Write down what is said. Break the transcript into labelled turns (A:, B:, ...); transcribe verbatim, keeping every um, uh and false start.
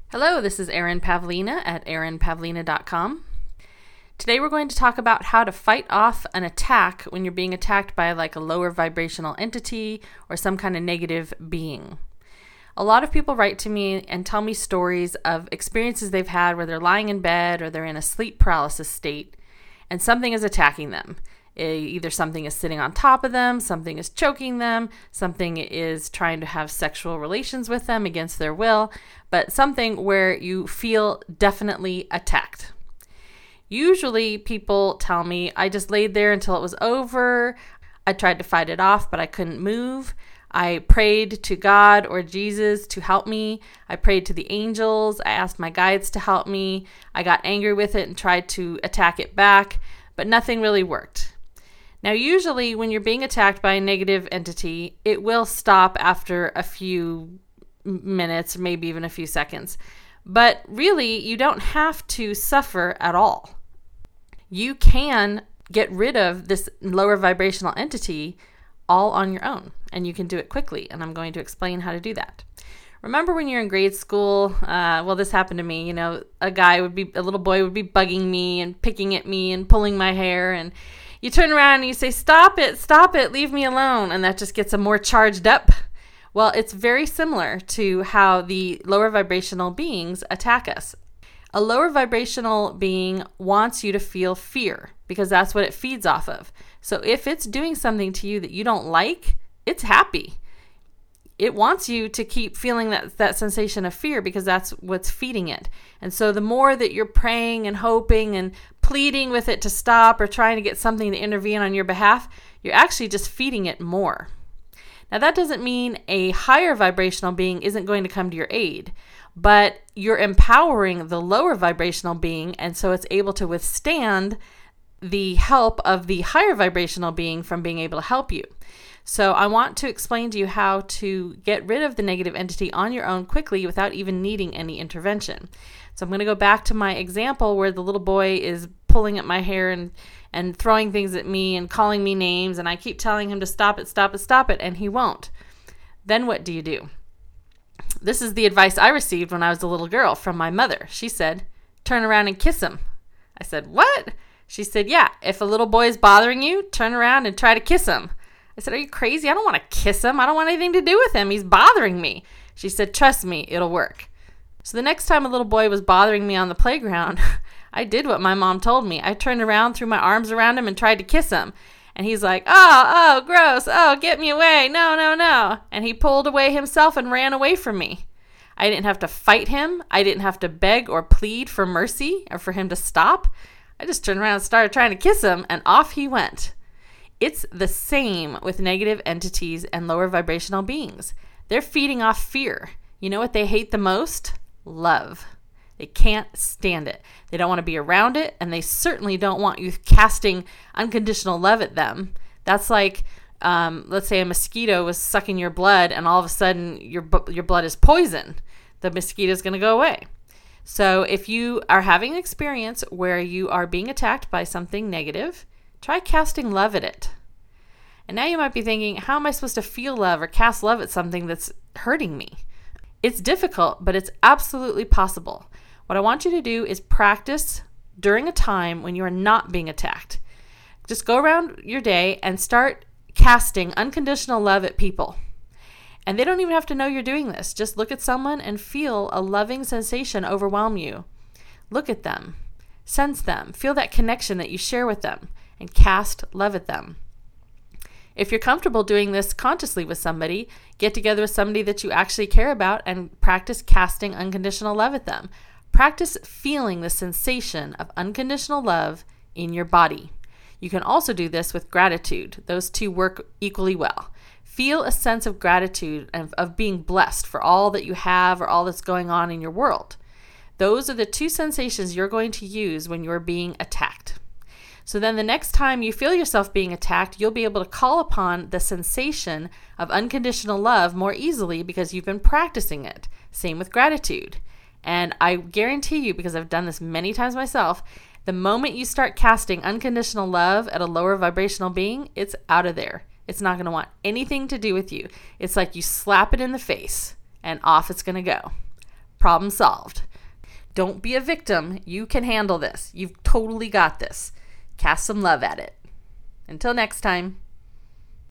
A: Hello, this is Erin Pavlina at erin pavlina dot com. Today we're going to talk about how to fight off an attack when you're being attacked by like a lower vibrational entity or some kind of negative being. A lot of people write to me and tell me stories of experiences they've had where they're lying in bed or they're in a sleep paralysis state and something is attacking them. Either something is sitting on top of them, something is choking them, something is trying to have sexual relations with them against their will, but something where you feel definitely attacked. Usually people tell me, I just laid there until it was over. I tried to fight it off, but I couldn't move. I prayed to God or Jesus to help me. I prayed to the angels. I asked my guides to help me. I got angry with it and tried to attack it back, but nothing really worked. Now, usually when you're being attacked by a negative entity, it will stop after a few minutes, maybe even a few seconds. But really, you don't have to suffer at all. You can get rid of this lower vibrational entity all on your own, and you can do it quickly, and I'm going to explain how to do that. Remember when you're in grade school, uh, well, this happened to me, you know, a guy would be, a little boy would be bugging me and picking at me and pulling my hair, and you turn around and you say, stop it, stop it, leave me alone. And that just gets them more charged up. Well, it's very similar to how the lower vibrational beings attack us. A lower vibrational being wants you to feel fear because that's what it feeds off of. So if it's doing something to you that you don't like, it's happy. It wants you to keep feeling that, that sensation of fear because that's what's feeding it. And so the more that you're praying and hoping and pleading with it to stop or trying to get something to intervene on your behalf, you're actually just feeding it more. Now, that doesn't mean a higher vibrational being isn't going to come to your aid, but you're empowering the lower vibrational being, and so it's able to withstand the help of the higher vibrational being from being able to help you. So I want to explain to you how to get rid of the negative entity on your own quickly without even needing any intervention. So I'm going to go back to my example where the little boy is pulling at my hair and, and throwing things at me and calling me names, and I keep telling him to stop it, stop it, stop it, and he won't. Then what do you do? This is the advice I received when I was a little girl from my mother. She said, turn around and kiss him. I said, what? She said, yeah, if a little boy is bothering you, turn around and try to kiss him. I said, are you crazy? I don't want to kiss him. I don't want anything to do with him. He's bothering me. She said, trust me, it'll work. So the next time a little boy was bothering me on the playground, I did what my mom told me. I turned around, threw my arms around him, and tried to kiss him. And he's like, oh, oh, gross. Oh, get me away. No, no, no. And he pulled away himself and ran away from me. I didn't have to fight him. I didn't have to beg or plead for mercy or for him to stop. I just turned around and started trying to kiss him, and off he went. It's the same with negative entities and lower vibrational beings. They're feeding off fear. You know what they hate the most? Love. They can't stand it. They don't want to be around it, and they certainly don't want you casting unconditional love at them. That's like, um, let's say a mosquito was sucking your blood, and all of a sudden your your blood is poison. The mosquito's going to go away. So if you are having an experience where you are being attacked by something negative, try casting love at it. And now you might be thinking, how am I supposed to feel love or cast love at something that's hurting me? It's difficult, but it's absolutely possible. What I want you to do is practice during a time when you are not being attacked. Just go around your day and start casting unconditional love at people. And they don't even have to know you're doing this. Just look at someone and feel a loving sensation overwhelm you. Look at them, sense them, feel that connection that you share with them, and cast love at them. If you're comfortable doing this consciously with somebody, get together with somebody that you actually care about and practice casting unconditional love at them. Practice feeling the sensation of unconditional love in your body. You can also do this with gratitude. Those two work equally well. Feel a sense of gratitude and of being blessed for all that you have or all that's going on in your world. Those are the two sensations you're going to use when you're being attacked. So then the next time you feel yourself being attacked, you'll be able to call upon the sensation of unconditional love more easily because you've been practicing it. Same with gratitude. And I guarantee you, because I've done this many times myself, the moment you start casting unconditional love at a lower vibrational being, it's out of there. It's not going to want anything to do with you. It's like you slap it in the face and off it's going to go. Problem solved. Don't be a victim. You can handle this. You've totally got this. Cast some love at it. Until next time.